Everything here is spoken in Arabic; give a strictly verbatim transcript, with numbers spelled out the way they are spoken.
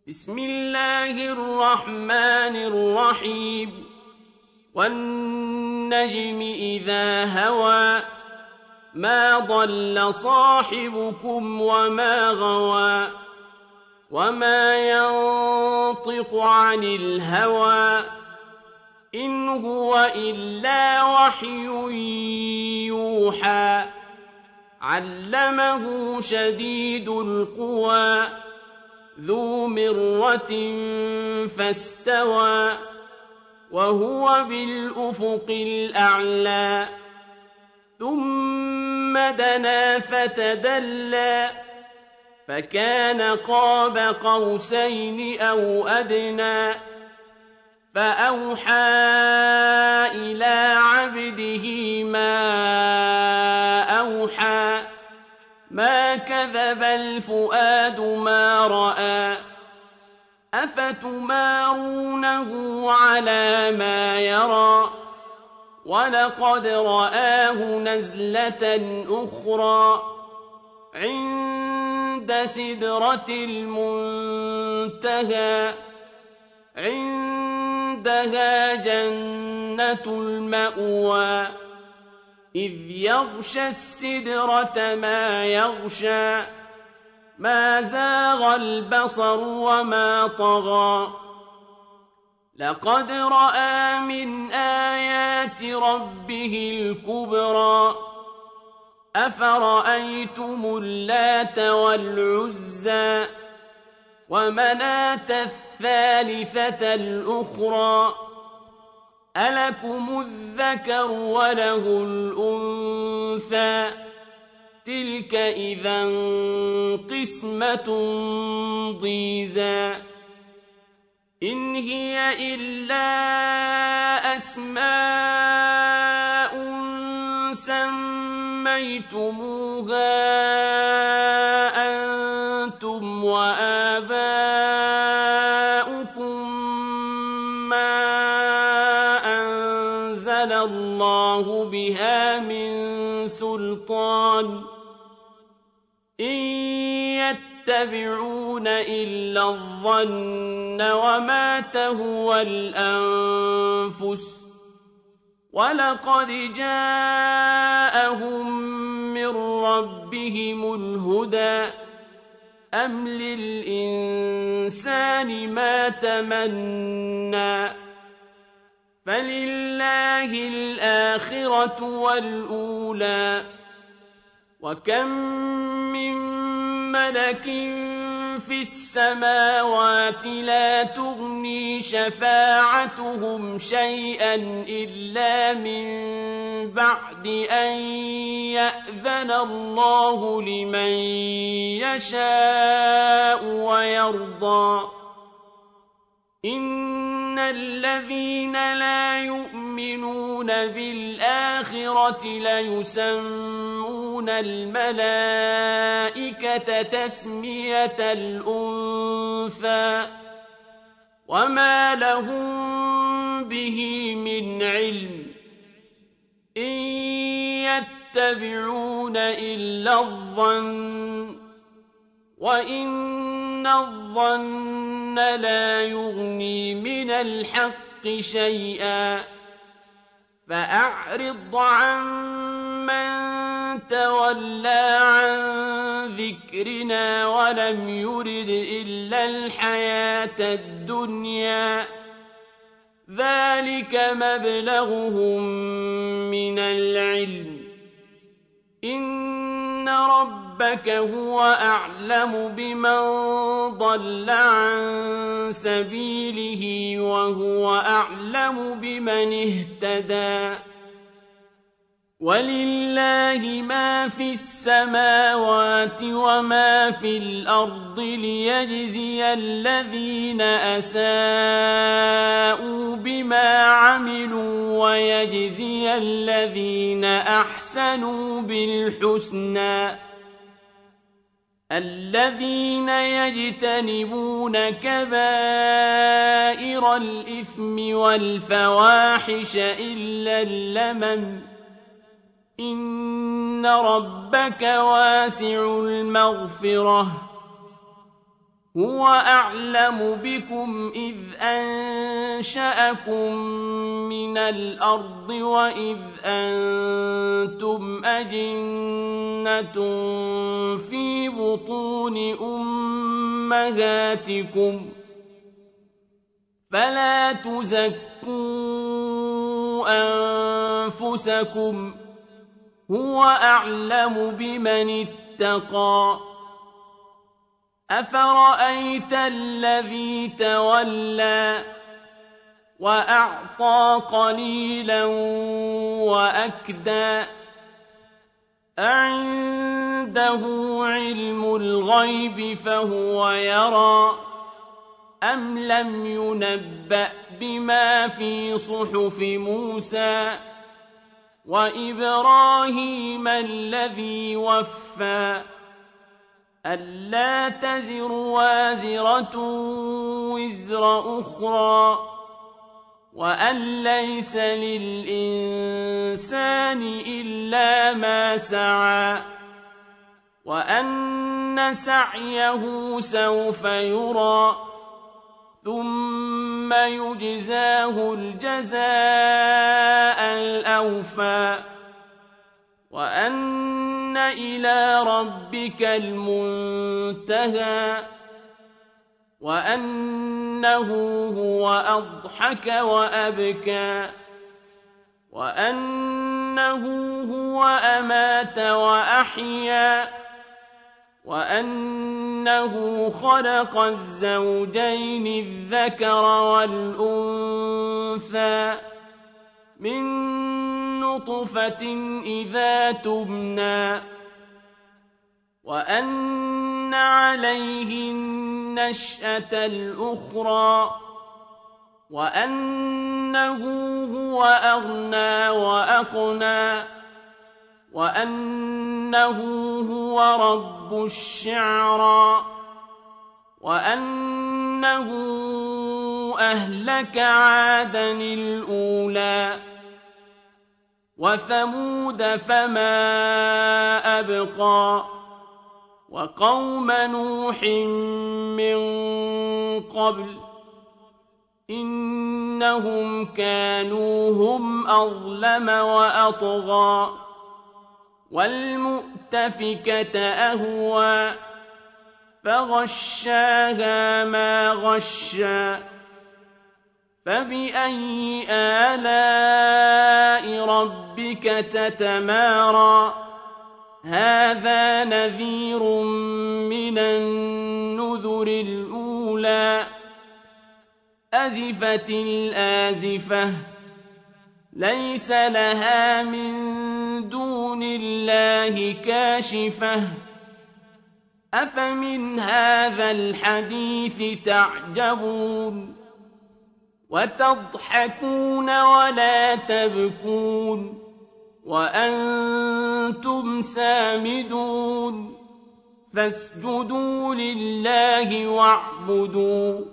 بسم الله الرحمن الرحيم والنجم إذا هوى ما ضل صاحبكم وما غوى وما ينطق عن الهوى إن هو إلا وحي يوحى علمه شديد القوى ذو مرة فاستوى وهو بالأفق الأعلى ثم دنا فتدلى فكان قاب قوسين أو أدنى فأوحى إلى عبده ما أوحى ما كذب الفؤاد ما رأى أفتمارونه على ما يرى ولقد رآه نزلة أخرى عند سدرة المنتهى عندها جنة المأوى إذ يغشى السدرة ما يغشى ما زاغ البصر وما طغى لقد رأى من آيات ربه الكبرى أفرأيتم اللات والعزى ومناة الثالثة الأخرى ألكم الذكر وله الأنثى تلك إذا قسمة ضيزى إن هي إلا أسماء سميتموها أنتم وآباؤكم ما أنزل الله بها من سلطان إن يتبعون إلا الظن وما تهوى الأنفس ولقد جاءهم من ربهم الهدى أم للإنسان ما تمنى فلله الآخرة والأولى وكم من ملك في السماوات لا تغني شفاعتهم شيئا إلا من بعد أن يأذن الله لمن يشاء ويرضى إن الذين لا يؤمنون بالآخرة ليسمون الملائكة تسمية الأنثى وما لهم به من علم إن يتبعون إلا الظن وإن الظن لا يغني من الحق شيئا فأعرض عن من تولى عن ذكرنا ولم يرد إلا الحياة الدنيا ذلك مبلغهم من العلم إن ربك هو أعلم بمن ضل عن سبيله وهو أعلم بمن اهتدى ولله ما في السماوات وما في الأرض ليجزي الذين أساءوا بما عملوا ويجزي الذين أحسنوا بالحسنى الذين يجتنبون كبائر الإثم والفواحش إلا اللمم إن ربك واسع المغفرة هو أعلم بكم إذ أنشأكم من الأرض وإذ أنتم أجنة في بطون أمهاتكم فلا تزكوا أنفسكم هو أعلم بمن اتقى أفرأيت الذي تولى وأعطى قليلا وأكدى أعنده علم الغيب فهو يرى أم لم ينبأ بما في صحف موسى وإبراهيم الذي وفى ألا تزر وازرة وزر أخرى وأن ليس للإنسان إلا ما سعى وأن سعيه سوف يرى ثم يجزاه الجزاء الأوفى وأن إلى ربك المنتهى وأنه هو أضحك وأبكى وأنه هو أمات وأحيا وأنه خلق الزوجين الذكر والأنثى من نطفة إذا تمنى وأن عليه النشأة الأخرى وأنه هو أغنى وأقنى وأنه هو رب الشعرى وأنه أهلك عادا الأولى وثمود فما أبقى وقوم نوح من قبل إنهم كانوا هم أظلم وأطغى والمؤتفكة أهوى فغشاها ما غشى فبأي آلاء ربك تتمارى هذا نذير من النذر الأولى أزفت الآزفة ليس لها من دون الله كاشفة أفمن هذا الحديث تعجبون وتضحكون ولا تبكون وأنتم سامدون فاسجدوا لله واعبدوا